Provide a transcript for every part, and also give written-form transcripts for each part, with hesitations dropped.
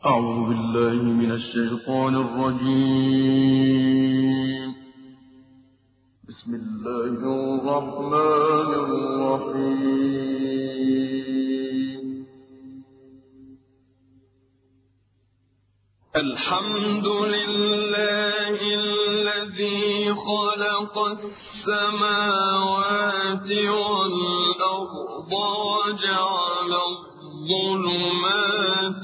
أعوذ بالله من الشيطان الرجيم. بسم الله الرحمن الرحيم. الحمد لله الذي خلق السماوات والأرض وجعل الظلمات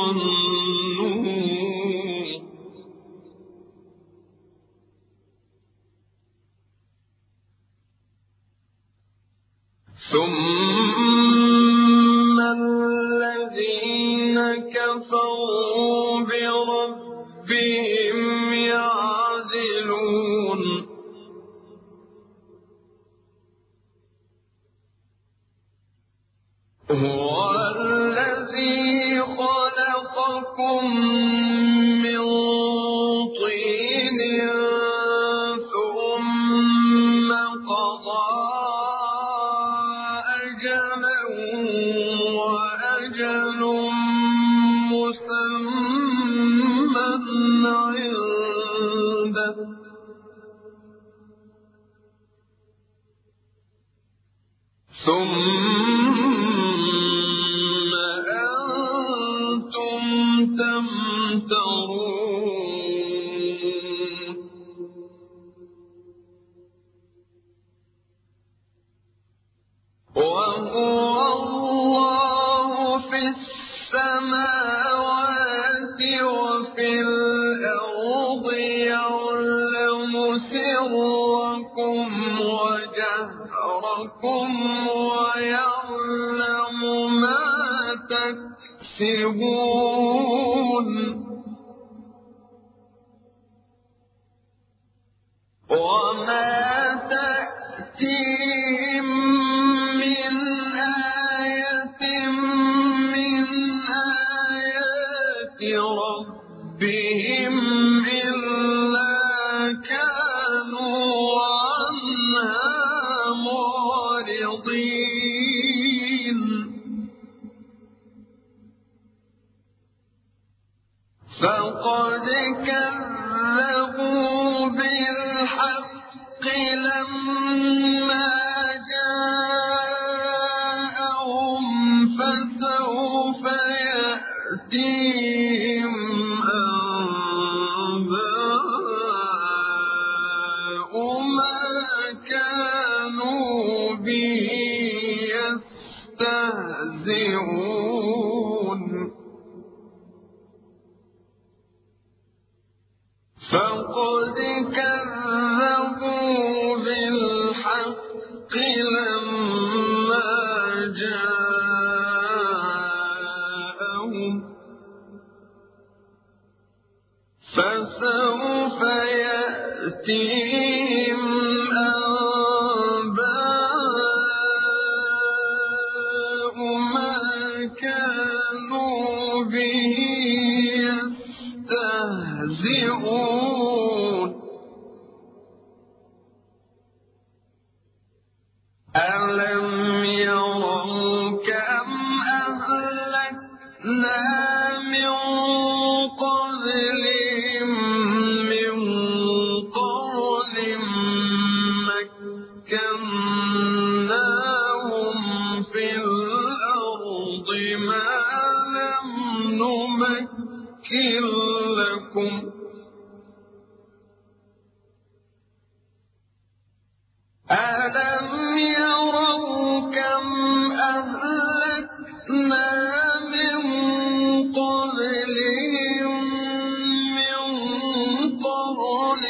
والنور، ثم الذين كفروا بربهم يعدلون. هو الذي خلقكم من طين ثم قضى أجلا وأجل مسمى عنده، ثم أنتم تمترون. وهو الله في السماوات وفي الأرض، يعلم سركم وجهركم ويعلم ما تكسبون. وما تأتيهم من آية من آيات ربهم إلا كانوا عنها معرضين. فقد كذبوا بالحق لما جاءهم، فسوف يأتيهم أنباء ما كانوا به يستهزئون. فقد كذبوا بالحق لما جاءهم، فسوف يأتيهم أنباء ما كانوا به يستهزئون. ألم يروا كم أهلكنا من قبلهم من قرن مكناهم في الأرض ما لم نمكن لكم، ألم يروا كم أهلكنا من قبلهم من قرن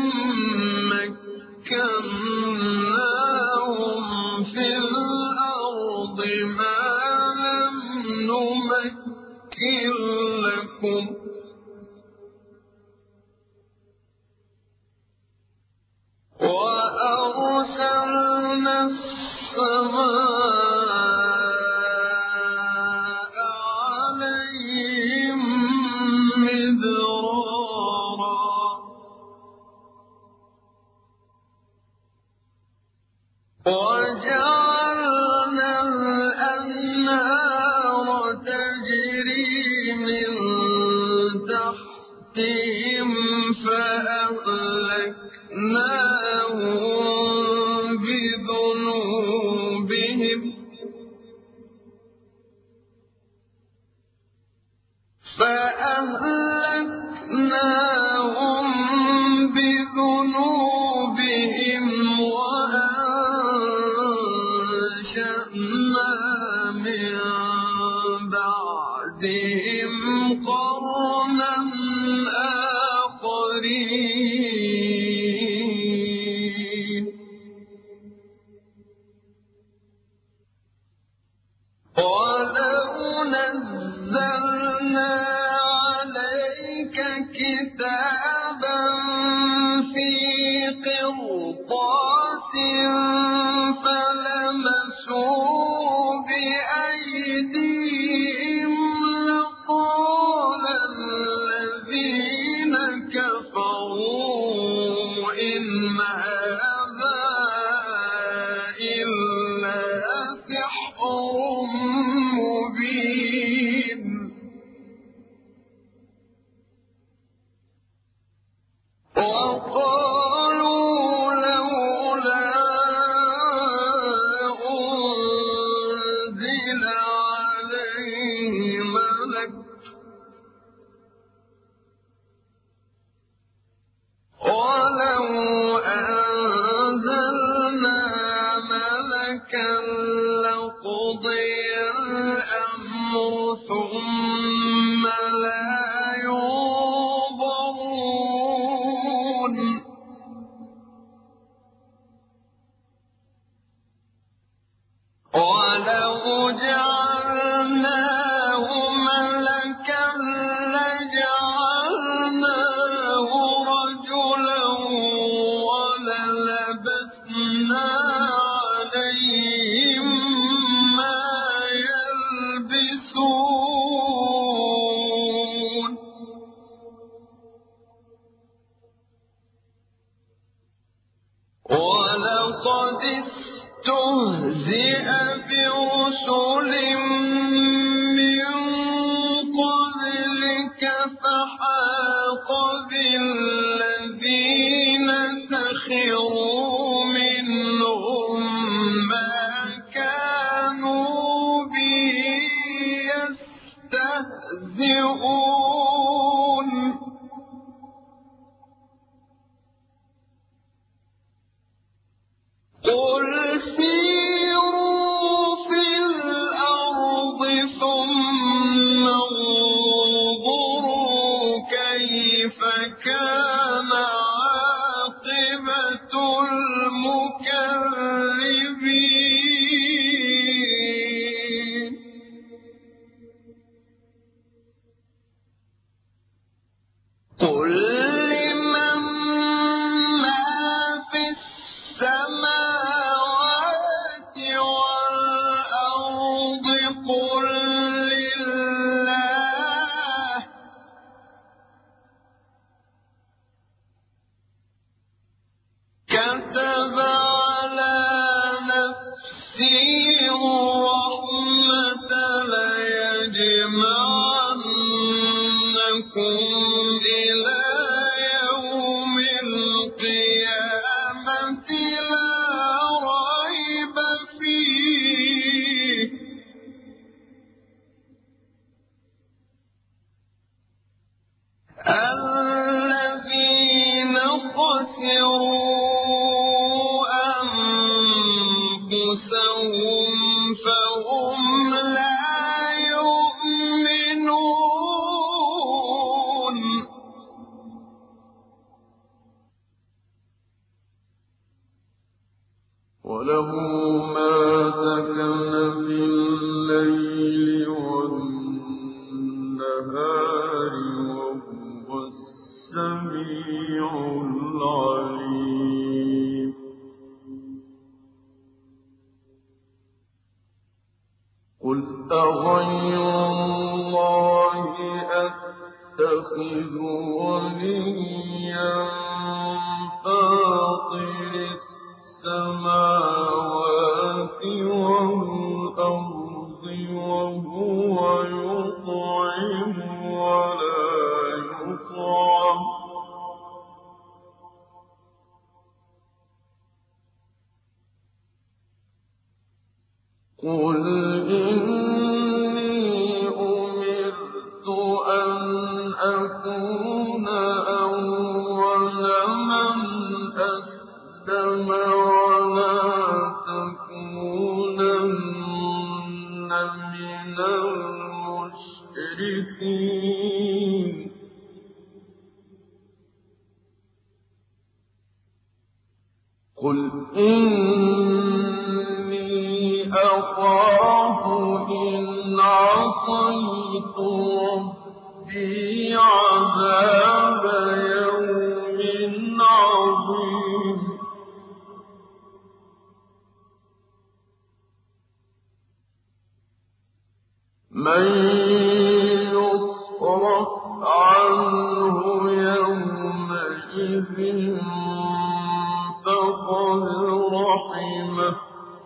مكناهم في الأرض ما لم نمكن لكم، وأرسلنا السماء عليهم مدرارا، وجعلنا الأنهار تجري من تحتهم فأهلكناهم بذنوبهم وأنشأنا من بعدهم قرنا آخرين ولو نزلنا عليك كتابا في قرطاس فلمسوه بأيديهم لقال الذين كفروا إن هذا إلا سحر مبين وقالوا لولا أنزل عليه ملك ولو أنزلنا ملكا لقضي الأمر ثم لا ينظرون ولو جعلناه ملكا لجعلناه رجلا وللبسنا عليهم ما يلبسون ولقد استهزئ برسل من قبلك فحاق بالذين سخروا منهم ما كانوا به يستهزئون قل سيروا في الأرض ثم انظروا كيف كان عاقبة المكذبين قل لمن ما في السماوات والأرض قل لله كتب على نفسه الرحمة ليجمعنكم إلى يوم القيامة لا ريب فيه الذين خسروا أنفسهم فهم لا يؤمنون وله ما سكن في الليل والنهار وهو السميع العليم قل أغير الله أتخذ وليا فاطر السماوات والأرض وهو يطعم ولا يطعم أكون أول من أسلم ولا تكونن من المشركين قل إني أخاف إن عصيت ربي عذاب يوم عظيم من يصرف عنه يومئذ فقد رحمه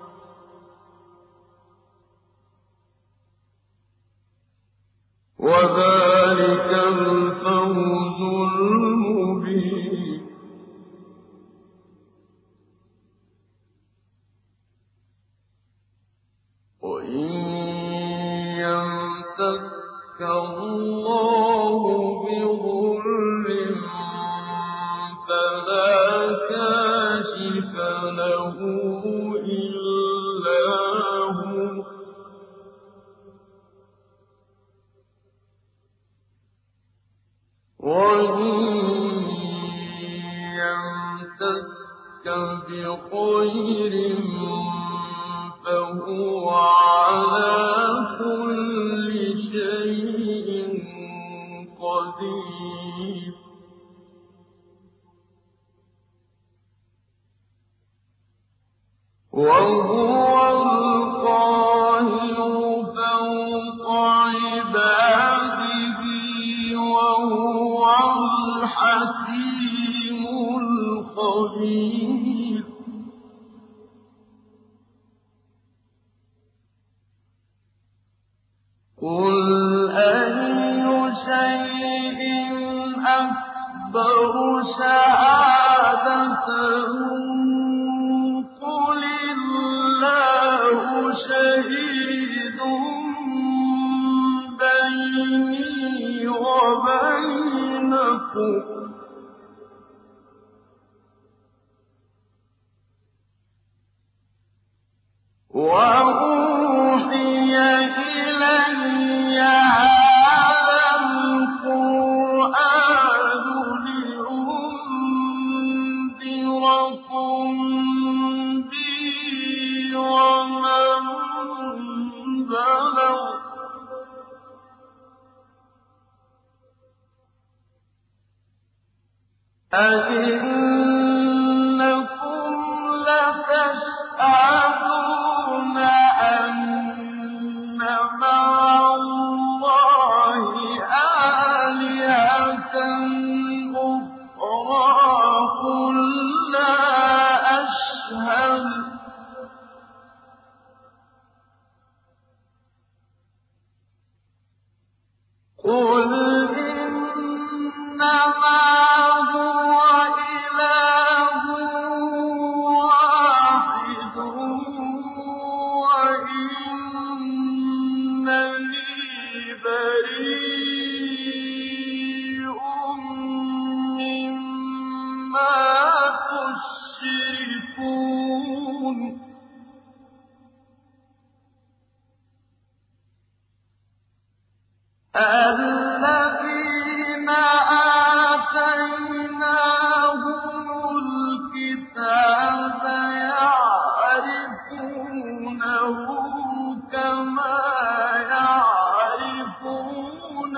وذلك الفوز المبين وإن يمسسك الله بضر فلا كاشف له إلا هو وإن يمسسك بخير فهو على كل شيء قدير وهو القاهر فوق عباده وهو الحكيم الخبير قل أي شيء أكبر شهادة قل الله شهيد بيني وبينكم وأوحي إلي هذا القرآن لأنذركم به ومن بلغ أئنكم لتشهدون أن مع الله آلهة أخرى قل لا أشهد قل إنما هو إله واحد وإنني بريء مما تشركون الذين آتيناهم الكتاب يعرفونه كما يعرفون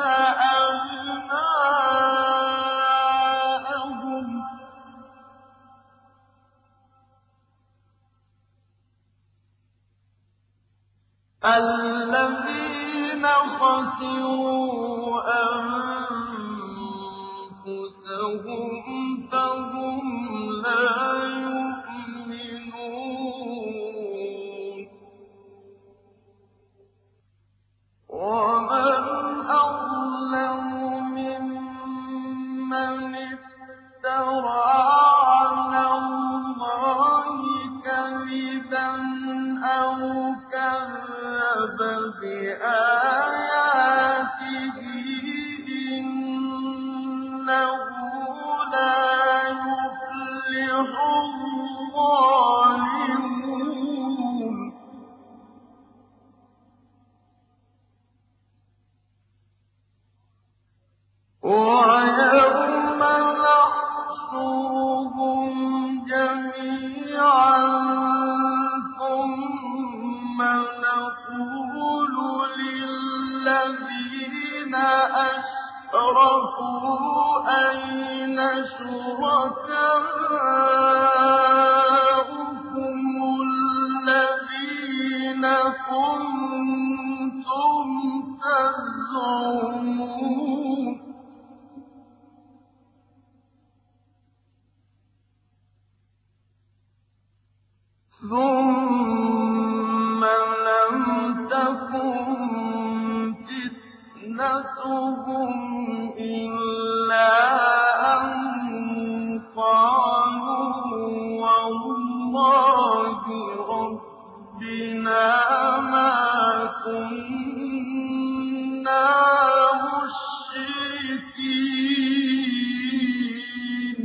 أبناءهم الذين خسروا أنفسهم فهم لا يؤمنون ومن أظلم ممن افترى على الله كذبا أو كذب لا يفلح الظالمون ويوم نحشرهم جميعا ثم نقول للذين أشركوا أين شركاؤكم الذين كنتم تزعمون ثم لم تكن فتنتهم إلا أن قالوا والله ربنا ما كنا مشركين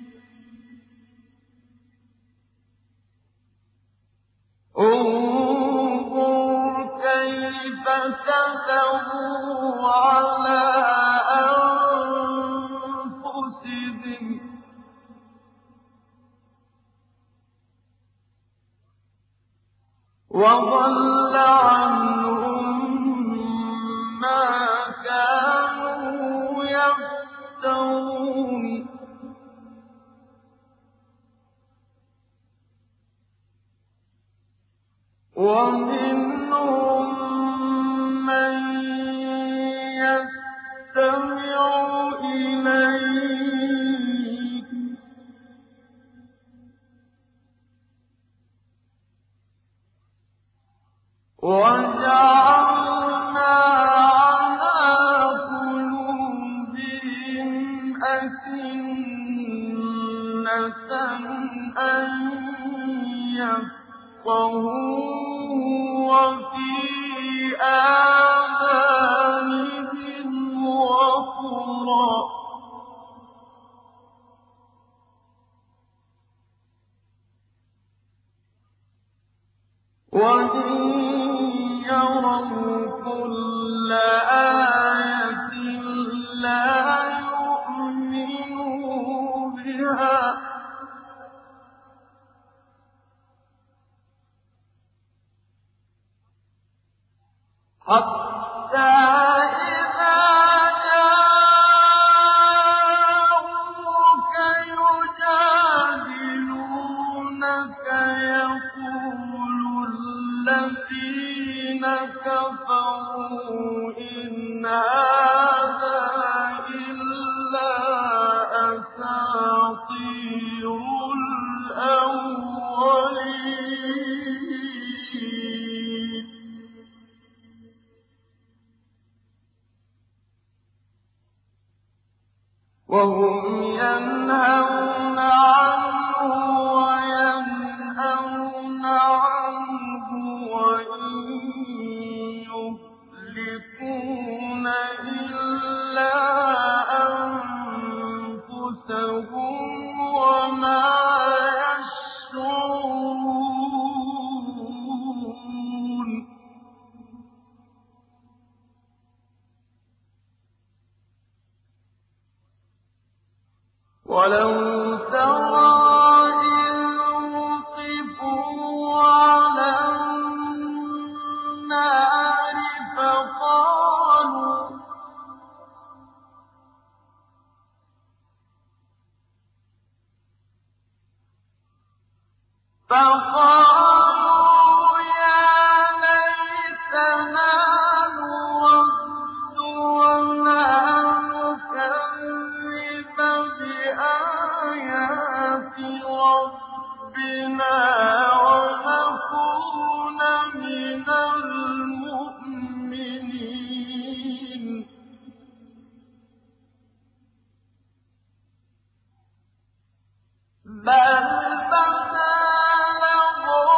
انظر كيف كذبوا على أنفسهم وضل عنهم ما كانوا يفترون ومنهم من يستمع إليك وجعلنا على قلوبهم أكنة أن يفقهوا وفي آذانهم وقرا وإن يروا كل آية لا يؤمنوا بها حتى إذا جاءوك يجادلونك يقول الذين كفروا إن هذا إلا أساطير الأولين وهم ينهون عنه وينأون عنه وإن يهلكون إلا أنفسهم وما يشعرون ولو ترى إذ وقفوا على النار فقالوا يا ليتنا نرد ولا نكذب بآيات ربنا ونكون من المؤمنين بل بدا لهم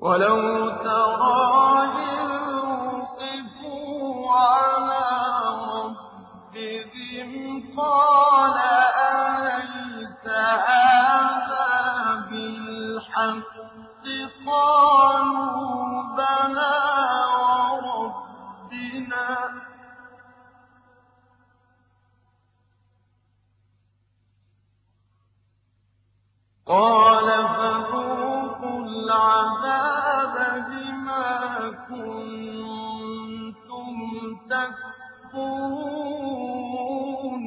ولو ترى إذ وقفوا على ربهم قال أليس هذا بالحق قالوا بلى وربنا قال فذوقوا العذاب بما كنتم تكفرون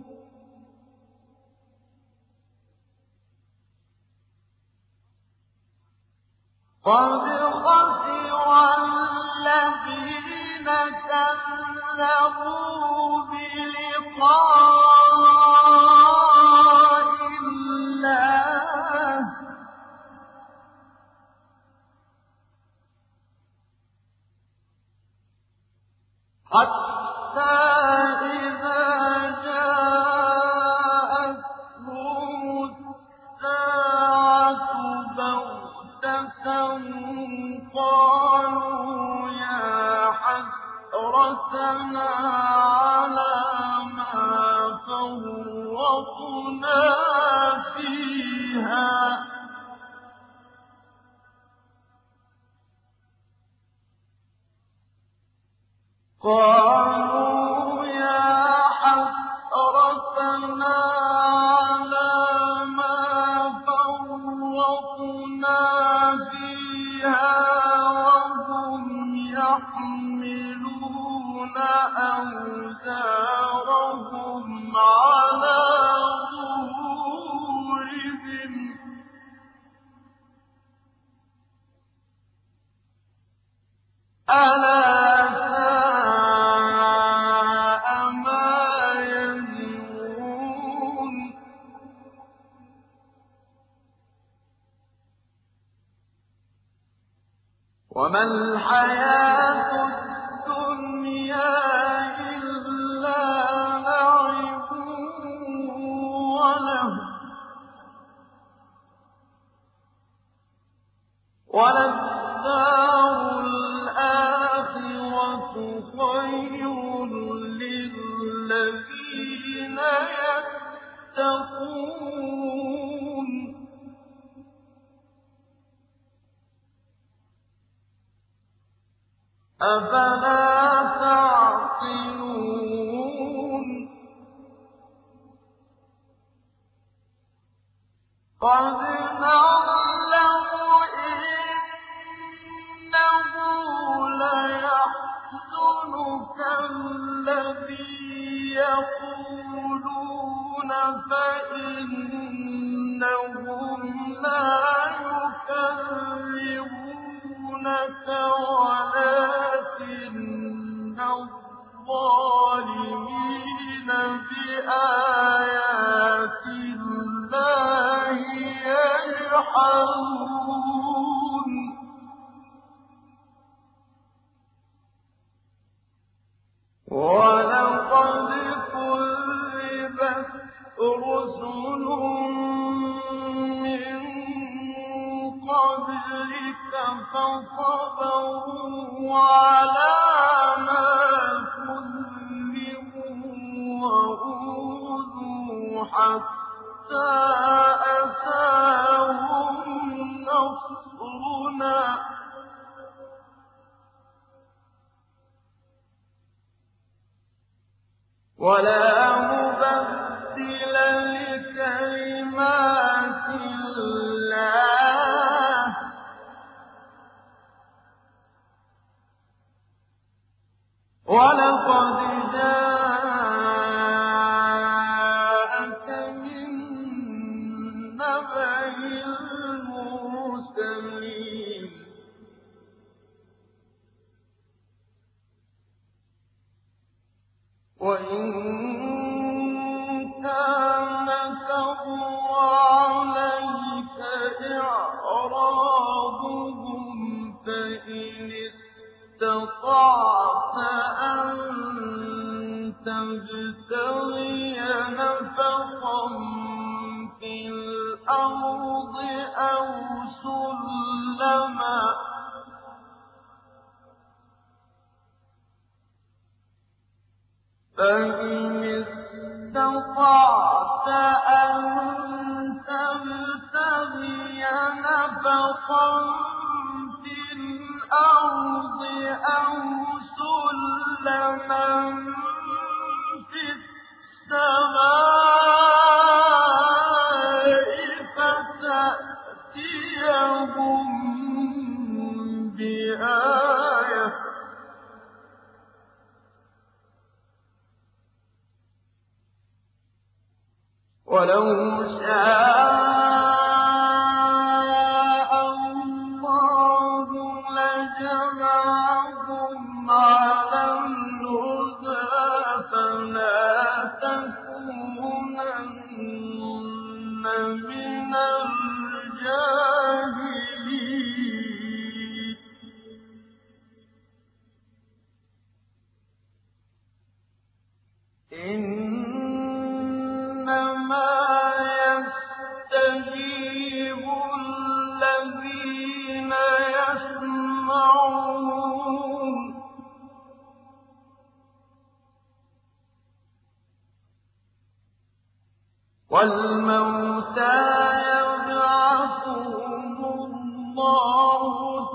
قد خسر الذين كذبوا بلقاء الله حتى إذا جاءتهم الساعة بغتة قالوا يا حسرتنا على ما فرطنا فيها قالوا يا حسرتنا على ما فرطنا فيها وهم يحملون أوزارهم على ظهورهم ألا ساء ما يزرون وما الحياة الدنيا إلا لعب وللدار الآخرة خير للذين يتقون أفلا تعقلون قد نعلم إنه ليحزنك الذي يقولون فإنهم لا يكذبونك ولكن الظالمين بآيات الله يجحدون ولقد كذبت رسل من قبلك فصبروا على ما كذبوا وأوذوا حتى أتاهم نصرنا ولا مبدل لكلمات الله ولقد جاءك من نبأ المرسلين وإن كان كبر عليك إعراضهم فإن استطعت أن تبتغي نفقا في الأرض أو سلما فإن استطعت أن تبتغي نفقا في الأرض أو سلما في السماء فتأتيهم بآية ولو شاء الله لجمعهم على الهدى فلا تكونن من الجاهلين إنما يستجيب الذين يسمعون والموتى يبعثهم الله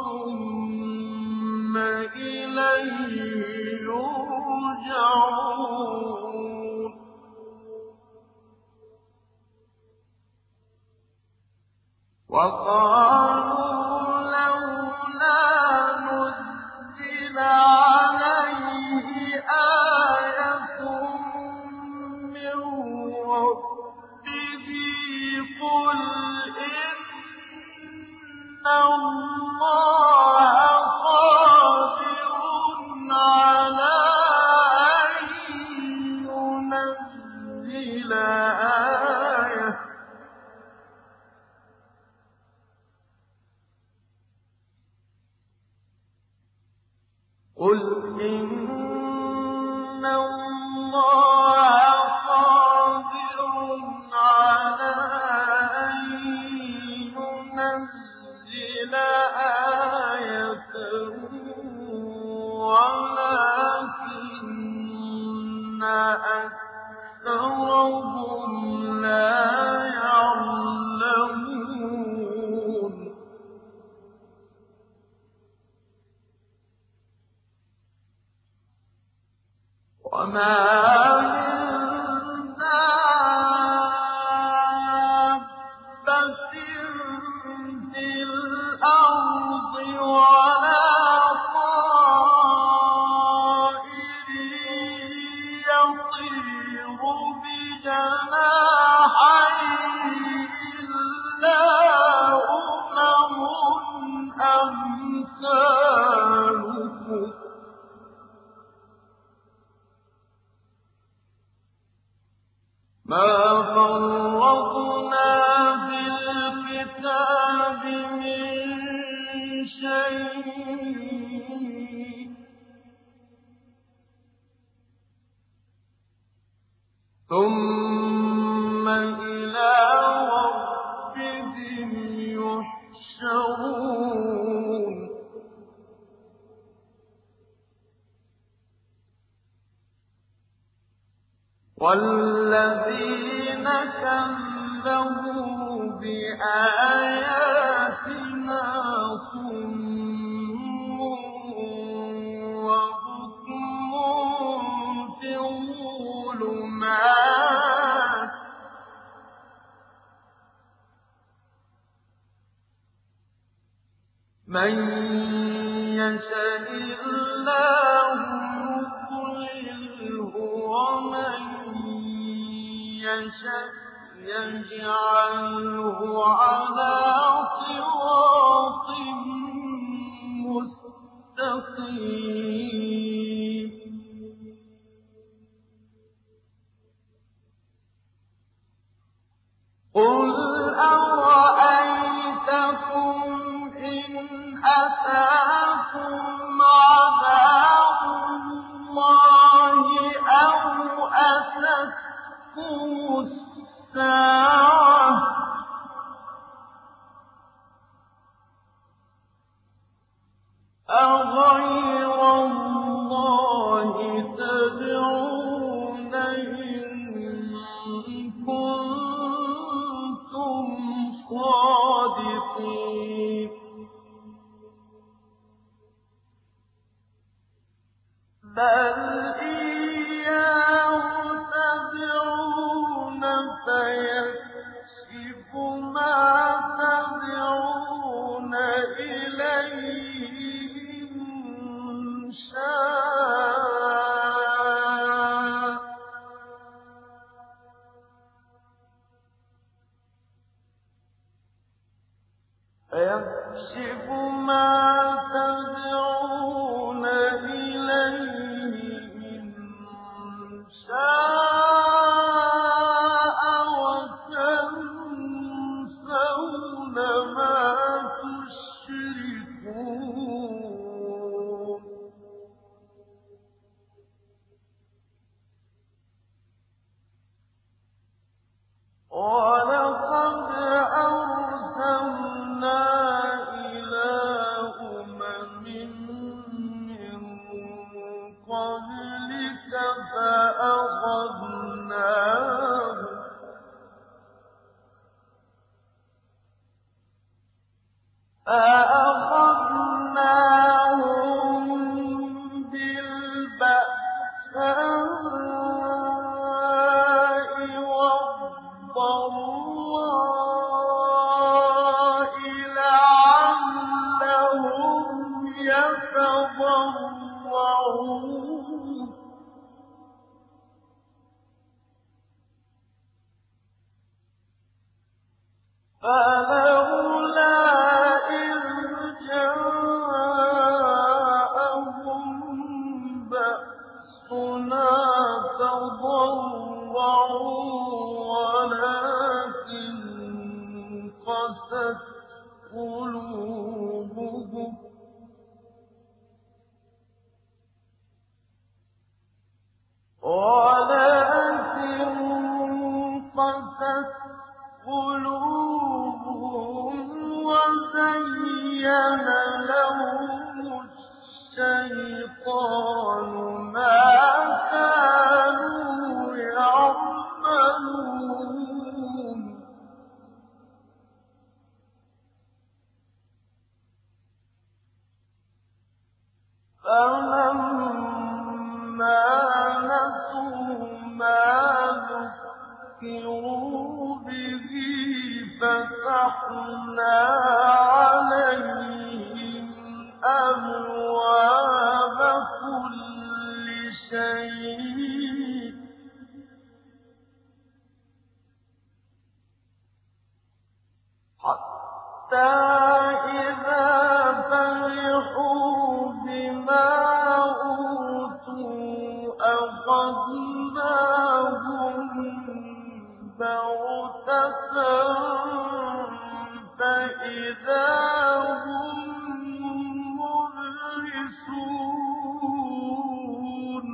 ثم إليه يرجعون وقالوا لولا نزل عليه آية من ربه قل إن الله قادر على أن ينزل آية قل إن الله قادر على أن ينزل آية ولكن أكثرهم لا يعلمون وما من دابة في الأرض ولا طائر يطير بجناحيه إلا أمم أمثالكم ما فرطنا في الكتاب من شيء ثم إلى ربهم يحشرون والذين كذبوا بآياتنا صم وبكم في الظلمات من يشاء الله يضلله ومن يشاء يجعله على صراط مستقيم قل أرأيتكم إن أتاكم عذاب الله أو أتتكم الساعة أغير الله تدعون صَادِقِينَ بَلْ إِيَّاهُ تَدْعُونَ فَيَكْشِفُ مَا تَدْعُونَ إِلَيْهِ إِن شَاءَ فَيَكْشِفُ مَا تَدْعُونَ إِلَيْهِ إِن شَاءَ وَتَنسَوْنَ مَا تُشْرِكُونَ وَلَقَدْ أَرْسَلْنَا إِلَىٰ أُمَمٍ مِّن قَبْلِكَ فَأَخَذْنَاهُم بِالْبَأْسَاءِ وَالضَّرَّاءِ لَعَلَّهُمْ يَتَضَرَّعُونَ فَلَوْلَا إِذْ جَاءَهُم بَأْسُنَا تَضَرَّعُوا وَلَٰكِن قَسَتْ قُلُوبُهُمْ وَزَيَّنَ لَهُمُ الشَّيْطَانُ مَا كَانُوا يَعْمَلُونَ فَلَمَّا نَسُوا مَا ذُكِّرُوا بِهِ فَتَحْنَا عَلَيْهِمْ أَبْوَابَ كُلِّ شَيْءٍ حَتَّىٰ إِذَا فَرِحُوا بِمَا أُوتُوا أَخَذْنَاهُم بَغْتَةً فَإِذَا هُم مُبْلِسُونَ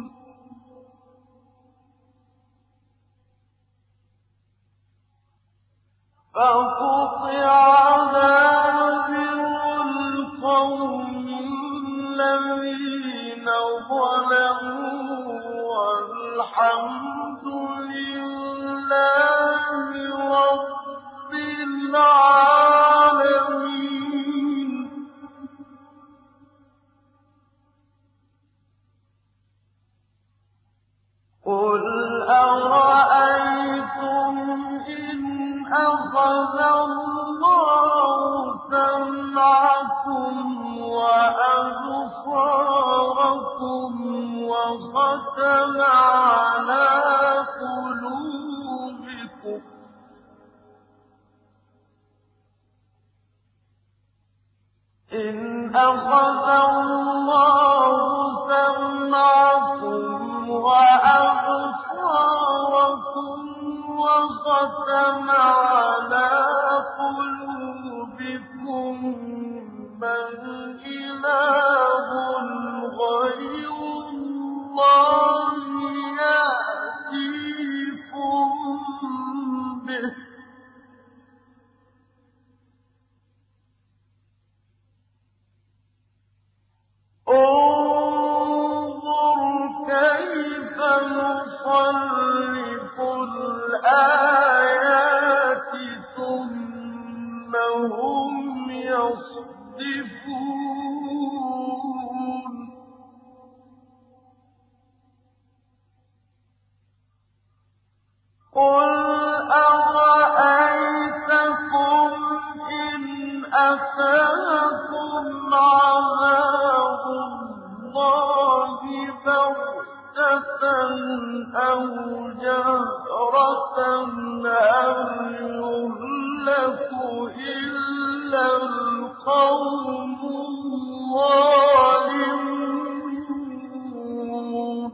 فَقُطِعَ دَابِرُ الْقَوْمِ الَّذِينَ ظَلَمُوا وَالْحَمْدُ لِلَّهِ رَبِّ الْعَالَمِينَ قُلْ أَرَأَيْتُمْ إِنْ أَخَذَ اللَّهُ سَمْعَكُمْ وَأَبْصَارَكُمْ وَخَتَمَ عَلَىٰ قُلُوبِكُمْ إِنْ أَخَذَ اللَّهُ سَمْعَكُمْ وَأَبْصَارَكُمْ وَخَتَمَ عَلَىٰ قُلُوبِكُم مَّنْ إِلَٰهٌ غَيْرُ اللَّهِ يَأْتِيكُم بِهِ انظُرْ كَيْفَ نُصَرِّفُ الْآيَاتِ ثُمَّ هُمْ يصدفون قل أرأيتكم إن أتاكم عذاب الله بغتة أو جهرة هل يهلك إلا القوم الظالمون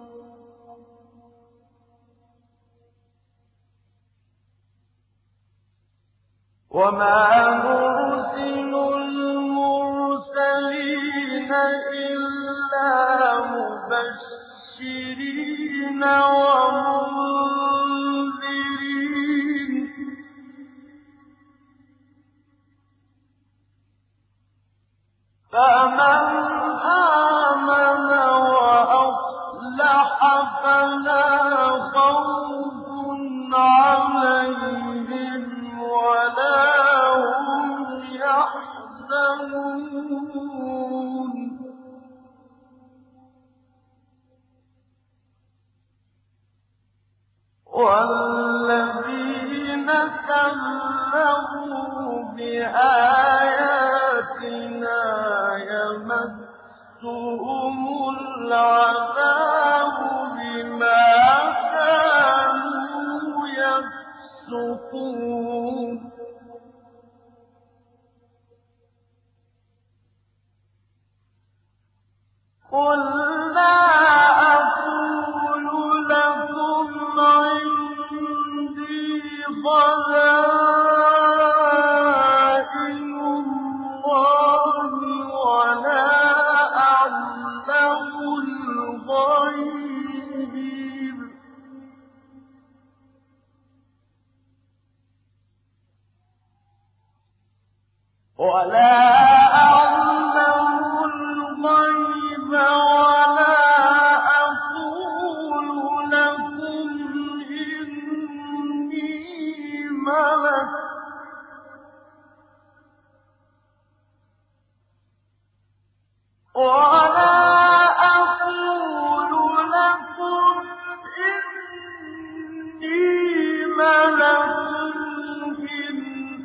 وما نرسل المرسلين إلا مبشرين ومنذرين فمن آمن وأصلح فلا خوف عليهم ولا هم يحزنون والذين كذبوا بآياتنا يمسهم العذاب بما كانوا يفسقون قل لا أقول لكم عندي خزائن الله ولا أعلم الغيب ولا أقول لكم إني ملك ولا أقول لكم إني ملك إن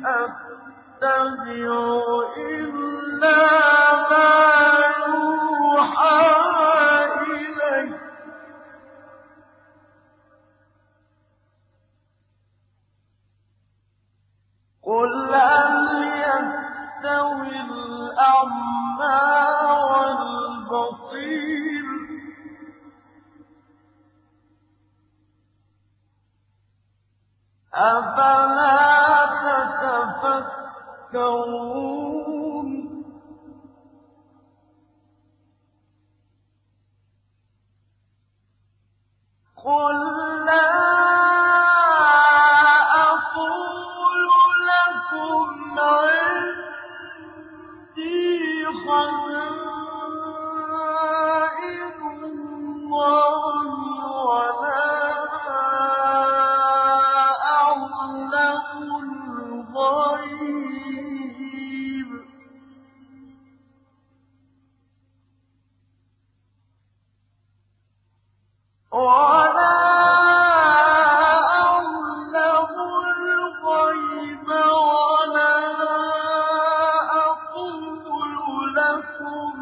أتبع إلا ما يوحى إلي قل هل يستوي الأعمى والبصير أفلا تتفكرون قل لا أقول لكم عندي خزائن الله ولا أعلم الغيب ولا أعلم الغيب ولا أقول لكم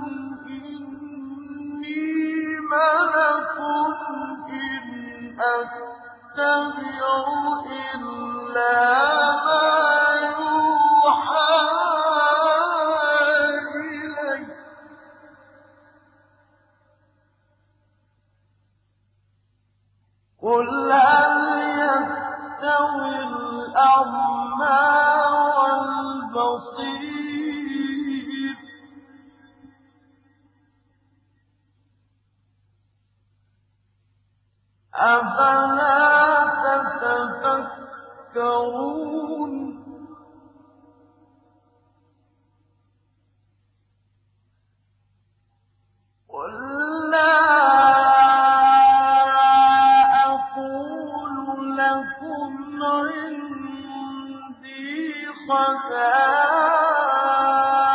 إني ملك إن أتبع إلا ما يوحى إلي قل هل يستوي الأعمى والبصير أفلا تتفكرون قل لا أقول لكم عندي خزائن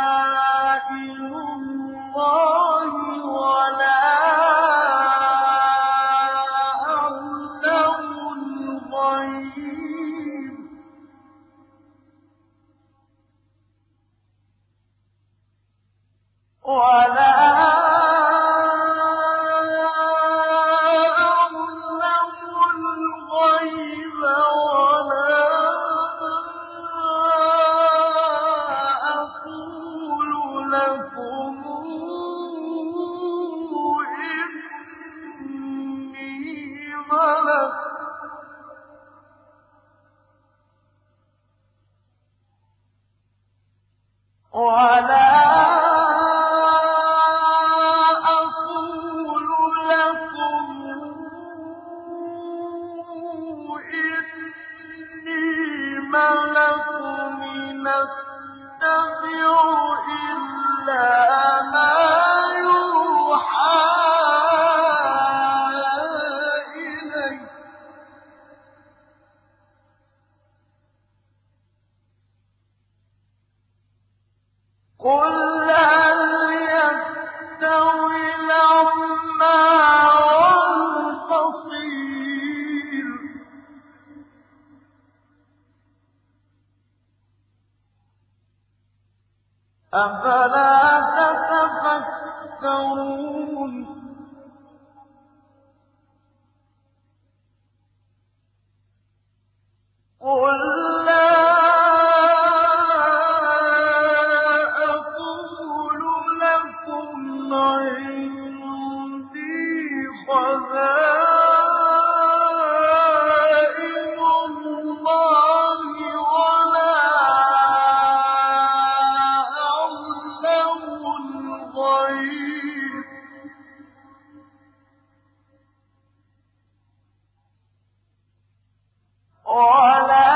أفلا تتفكرون قل لا أقول لكم عندي خزائن الله ولا أعلم الغيب ولا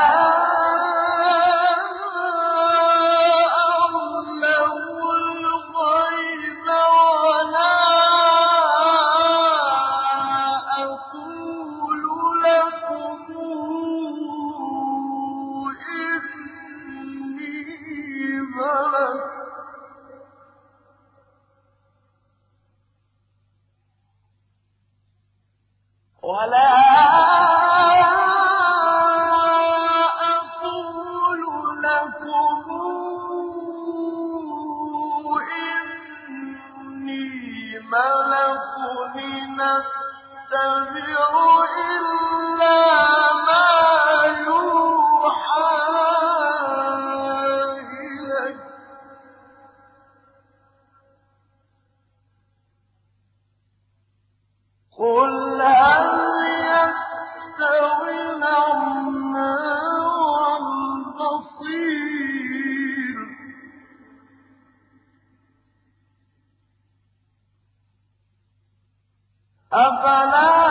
أقول لكم إني ملك ولا أقول لكم إني ملك نتبع إلا ما يوحى إلي قل هل يستوي الأعمى والبصير أفلا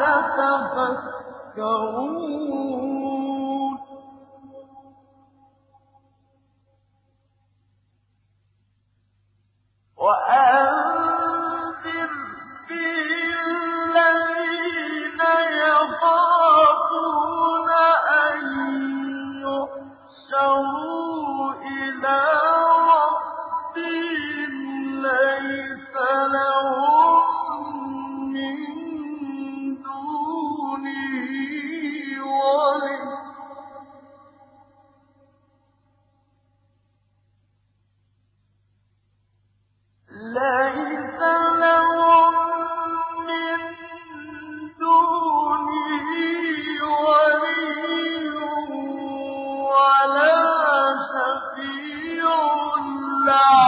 تتفكرون وأنذر به الذين يخافون أن يحشروا إلى ربهم ليس لهم من دونه ولي ليس لهم من دونه ولي ولا شفيع لعلهم